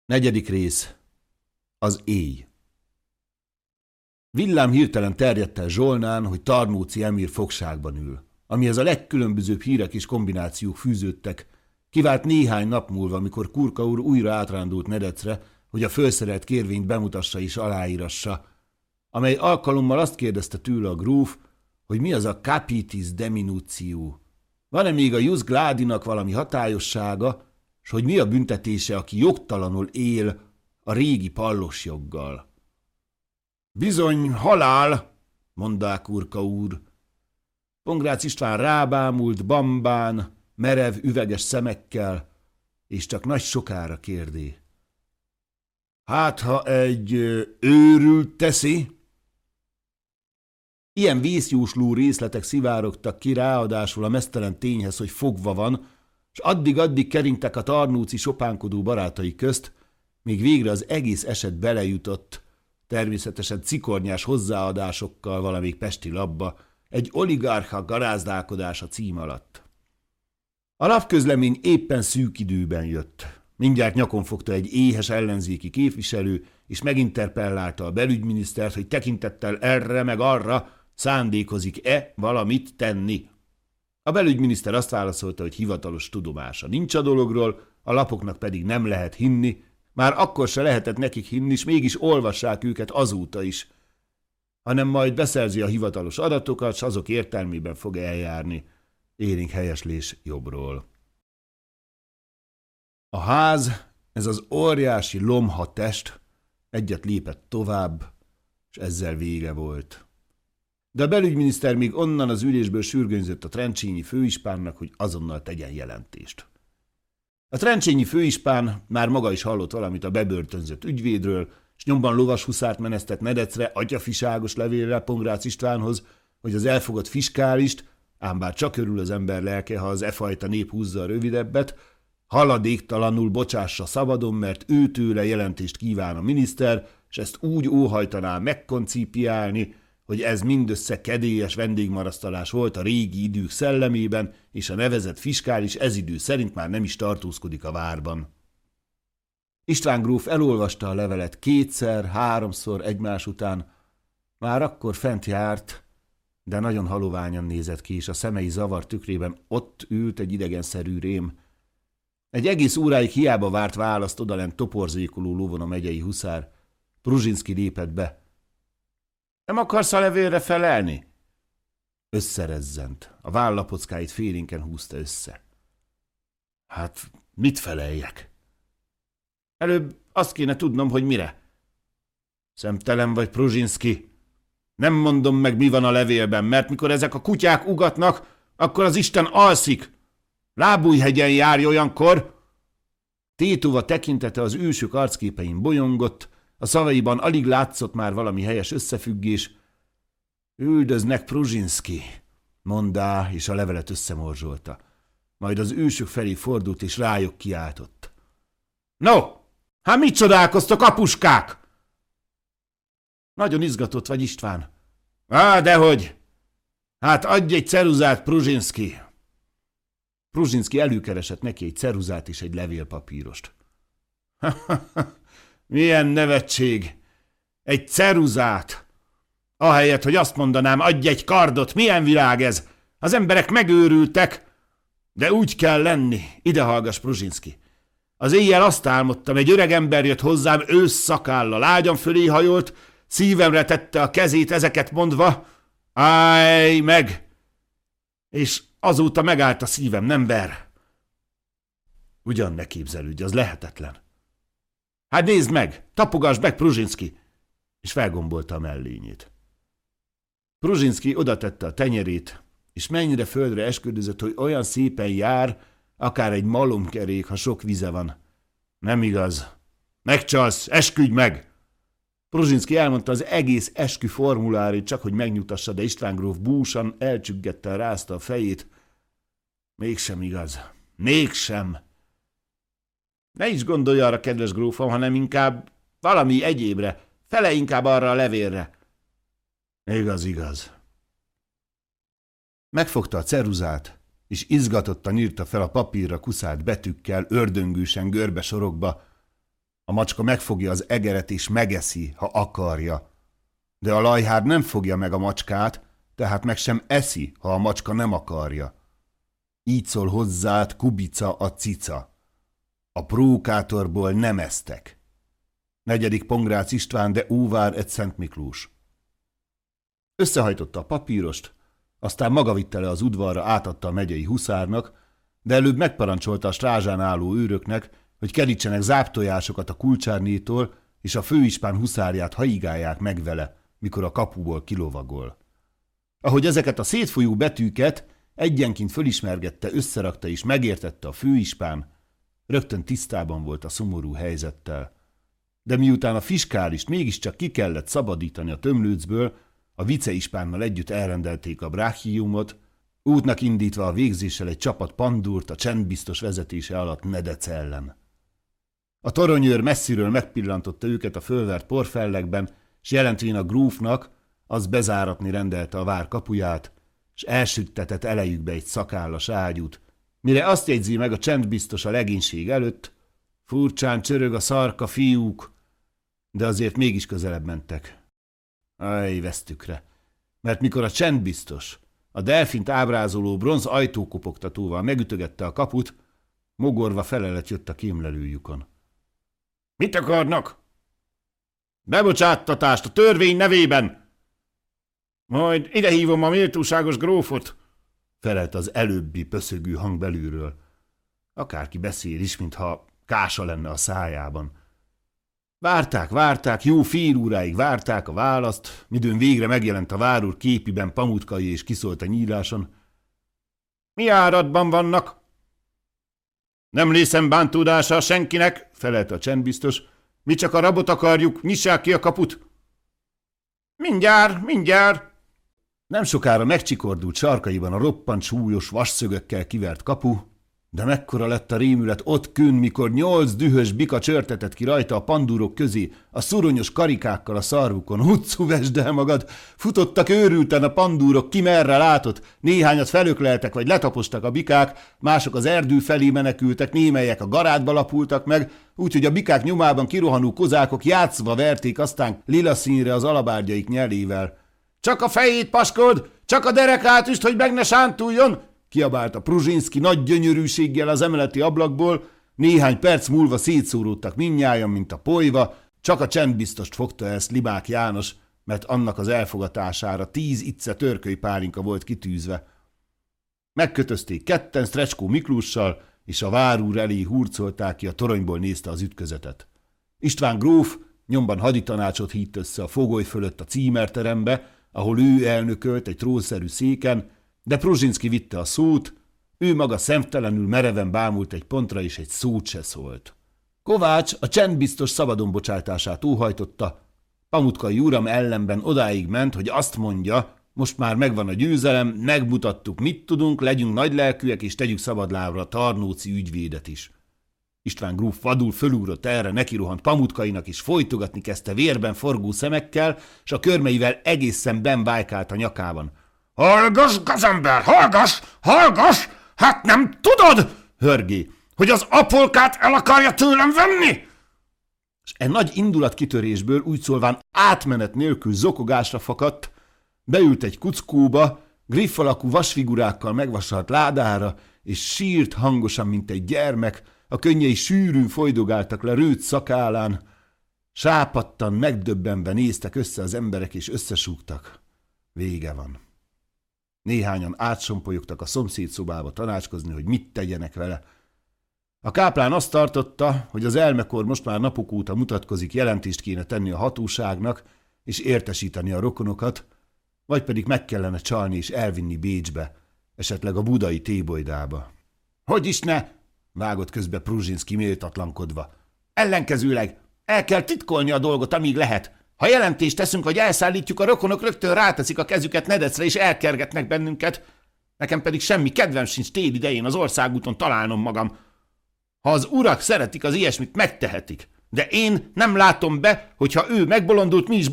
Negyedik rész. Az éj. Villám hirtelen terjedt el Zsolnán, hogy Tarnóci emír fogságban ül, amihez a legkülönbözőbb hírek és kombinációk fűződtek, kivált néhány nap múlva, amikor Kurka úr újra átrándult Nedecre, hogy a fölszerelt kérvényt bemutassa és aláírassa, amely alkalommal azt kérdezte tőle a gróf, hogy mi az a capitis deminutio. Van-e még a jus gladinak valami hatályossága, s hogy mi a büntetése, aki jogtalanul él a régi pallos joggal. Bizony, halál, mondták Kurka úr. Pongrácz István rábámult, bambán, merev, üveges szemekkel, és csak nagy sokára kérdé. Hát, ha egy őrült teszi? Ilyen vészjósló részletek szivárogtak ki ráadásul a meztelen tényhez, hogy fogva van, s addig-addig keringtek a tarnóci sopánkodó barátai közt, míg végre az egész eset belejutott, természetesen cikornyás hozzáadásokkal valamelyik pesti labba, egy oligarcha garázdálkodása cím alatt. A lapközlemény éppen szűk időben jött. Mindjárt nyakon fogta egy éhes ellenzéki képviselő, és meginterpellálta a belügyminisztert, hogy tekintettel erre meg arra szándékozik-e valamit tenni. A belügyminiszter azt válaszolta, hogy hivatalos tudomása nincs a dologról, a lapoknak pedig nem lehet hinni, már akkor se lehetett nekik hinni, és mégis olvassák őket azóta is, hanem majd beszerzi a hivatalos adatokat, s azok értelmében fog eljárni. Élénk helyeslés jobbról. A ház, ez az óriási lomha test, egyet lépett tovább, és ezzel vége volt. De a belügyminiszter még onnan az ülésből sürgönyzött a trencsényi főispánnak, hogy azonnal tegyen jelentést. A trencsényi főispán már maga is hallott valamit a bebörtönzött ügyvédről, s nyomban lovashuszárt menesztett Nedecre atyafiságos levéllel Pongrácz Istvánhoz, hogy az elfogott fiskálist, ám bár csak örül az ember lelke, ha az e fajta nép húzza a rövidebbet, haladéktalanul bocsássa szabadon, mert őtőle jelentést kíván a miniszter, s ezt úgy óhajtaná megkoncipiálni, hogy ez mindössze kedélyes vendégmarasztalás volt a régi idők szellemében, és a nevezett fiskális ez idő szerint már nem is tartózkodik a várban. István gróf elolvasta a levelet kétszer, háromszor egymás után. Már akkor fent járt, de nagyon haloványan nézett ki, és a szemei zavar tükrében ott ült egy idegenszerű rém. Egy egész óráig hiába várt választ odalent toporzékoló lovon a megyei huszár. Pruzsinszky lépett be. Nem akarsz a levélre felelni? Összerezzent. A vállapockáit félénken húzta össze. Hát, mit feleljek? Előbb azt kéne tudnom, hogy mire. Szemtelen vagy, Pruzsinszky. Nem mondom meg, mi van a levélben, mert mikor ezek a kutyák ugatnak, akkor az Isten alszik. Lábújhegyen járj olyankor. Tétova tekintete az ősök arcképein bolyongott, a szavaiban alig látszott már valami helyes összefüggés. Üldöznek, Pruzsinszky, mondá, és a levelet összemorzsolta. Majd az ősök felé fordult, és rájuk kiáltott. No, hát mit csodálkoztok, apuskák? Nagyon izgatott vagy, István. Á, dehogy! Hát adj egy ceruzát, Pruzsinszky! Pruzsinszky előkeresett neki egy ceruzát és egy levélpapírost. Milyen nevetség! Egy ceruzát! Ahelyett, hogy azt mondanám, adj egy kardot, milyen világ ez? Az emberek megőrültek! De úgy kell lenni, ide hallgass, Pruzsinszky. Az éjjel azt álmodtam, egy öreg ember jött hozzám ősz szakállal, ágyam fölé hajolt, szívemre tette a kezét ezeket mondva, állj meg! És azóta megállt a szívem, nem ver. Ugyan ne képzelődj, az lehetetlen. Hát nézd meg, tapogass meg, Pruzsinszky! És felgombolta a mellényét. Pruzsinszky odatette a tenyerét, és mennyire földre esküdözött, hogy olyan szépen jár, akár egy malomkerék, ha sok vize van. Nem igaz. Megcsalsz, esküdj meg! Pruzsinszky elmondta az egész eskü formulárét, csak hogy megnyugtassa, de István gróf búsan, elcsüggettel rázta a fejét. Mégsem igaz. Mégsem. Ne is gondolj arra, kedves grófom, hanem inkább valami egyébre. Fele inkább arra a levélre. Igaz, igaz. Megfogta a ceruzát, és izgatottan írta fel a papírra kuszált betűkkel, ördöngősen görbe sorokba. A macska megfogja az egeret és megeszi, ha akarja. De a lajhár nem fogja meg a macskát, tehát meg sem eszi, ha a macska nem akarja. Így szól hozzád Kubica a cica. A prókátorból nem esztek. 4. Pongrácz István de Óvár et Szent Miklós. Összehajtotta a papírost, aztán maga vitte le az udvarra, átadta a megyei huszárnak, de előbb megparancsolta a strázsán álló őröknek, hogy kerítsenek záptojásokat a kulcsárnétól, és a főispán huszárját haigálják meg vele, mikor a kapuból kilovagol. Ahogy ezeket a szétfolyó betűket egyenként fölismergette, összerakta és megértette a főispán, rögtön tisztában volt a szomorú helyzettel. De miután a fiskálist mégiscsak ki kellett szabadítani a tömlőcből, a viceispánnal együtt elrendelték a bráchiumot, útnak indítva a végzéssel egy csapat pandúrt a csendbiztos vezetése alatt Nedec ellen. A toronyőr messziről megpillantotta őket a fölvert porfellegben, s jelentvén a grófnak, az bezáratni rendelte a vár kapuját, s elsüttetett elejükbe egy szakállas ágyút, mire azt jegyzi meg a csendbiztos a legénység előtt: furcsán csörög a szarka, fiúk, de azért mégis közelebb mentek. Aj, vesztükre, mert mikor a csendbiztos a delfint ábrázoló bronz ajtókopogtatóval megütögette a kaput, mogorva felelet jött a kémlelőjukon. Mit akarnak? Bebocsáttatást a törvény nevében! Majd idehívom a méltóságos grófot, felelt az előbbi pöszögő hang belülről. Akárki beszél is, mintha kása lenne a szájában. Várták, jó fél óráig várták a választ, midőn végre megjelent a várúr képiben Pamutkai és kiszólt a nyíláson. Mi áradban vannak? Nem lészem bántódása senkinek, felelte a csendbiztos. Mi csak a rabot akarjuk, nyissák ki a kaput. Mindjárt. Nem sokára megcsikordult sarkaiban a roppant súlyos vasszögökkel kivert kapu, de mekkora lett a rémület ott künn, mikor 8 dühös bika csörtetett ki rajta a pandúrok közé, a szuronyos karikákkal a szarvukon. Huccu, vesd el magad! Futottak őrülten a pandúrok, ki merre látott, néhányat felökleltek vagy letapostak a bikák, mások az erdő felé menekültek, némelyek a garádba lapultak meg, úgyhogy a bikák nyomában kirohanó kozákok játszva verték aztán lila színre az alabárgyaik nyelével. Csak a fejét paskold, csak a derekát üst, hogy meg ne sántuljon! Kiabálta Pruzsinszky nagy gyönyörűséggel az emeleti ablakból, néhány perc múlva szétszóródtak mindnyájan, mint a polyva, csak a csendbiztost fogta ezt Libák János, mert annak az elfogatására 10 icce törkölypálinka volt kitűzve. Megkötözték ketten Strecskó Miklóssal, és a várúr elé hurcolták ki, a toronyból nézte az ütközetet. István gróf nyomban haditanácsot hítt össze a fogoly fölött a címerterembe, ahol ő elnökölt egy trónszerű széken, de Pruzsinszky vitte a szót, ő maga szemtelenül mereven bámult egy pontra, és egy szót se szólt. Kovács a csendbiztos szabadon bocsátását óhajtotta, Pamutkai uram ellenben odáig ment, hogy azt mondja, most már megvan a győzelem, megmutattuk, mit tudunk, legyünk nagylelkűek, és tegyük szabadlábra Tarnóci ügyvédet is. István gróf vadul fölugrott erre, nekirohant Pamutkainak, és folytogatni kezdte vérben forgó szemekkel, s a körmeivel egészen benvájkált a nyakában. Hallgass, gazember, hallgass! Hát nem tudod, hörgé, hogy az apolkát el akarja tőlem venni? És nagy indulatkitörésből úgy szólván átmenet nélkül zokogásra fakadt, beült egy kuckóba, griff alakú vasfigurákkal megvasalt ládára, és sírt hangosan, mint egy gyermek, a könnyei sűrűn folydogáltak le rőt szakálán. Sápadtan, megdöbbenve néztek össze az emberek, és összesúgtak. Vége van. Néhányan átsompolyogtak a szomszéd szobába tanácskozni, hogy mit tegyenek vele. A káplán azt tartotta, hogy az elmekor most már napok óta mutatkozik, jelentést kéne tenni a hatóságnak, és értesíteni a rokonokat, vagy pedig meg kellene csalni és elvinni Bécsbe, esetleg a budai Tébolydába. Hogy is ne? Vágott közbe Pruzsinszky méltatlankodva. Ellenkezőleg el kell titkolni a dolgot, amíg lehet. Ha jelentést teszünk, hogy elszállítjuk, a rokonok rögtön ráteszik a kezüket Nedecre, és elkergetnek bennünket. Nekem pedig semmi kedvem sincs tél idején az országúton találnom magam. Ha az urak szeretik az ilyesmit, megtehetik. De én nem látom be, hogy ha ő megbolondult, mi is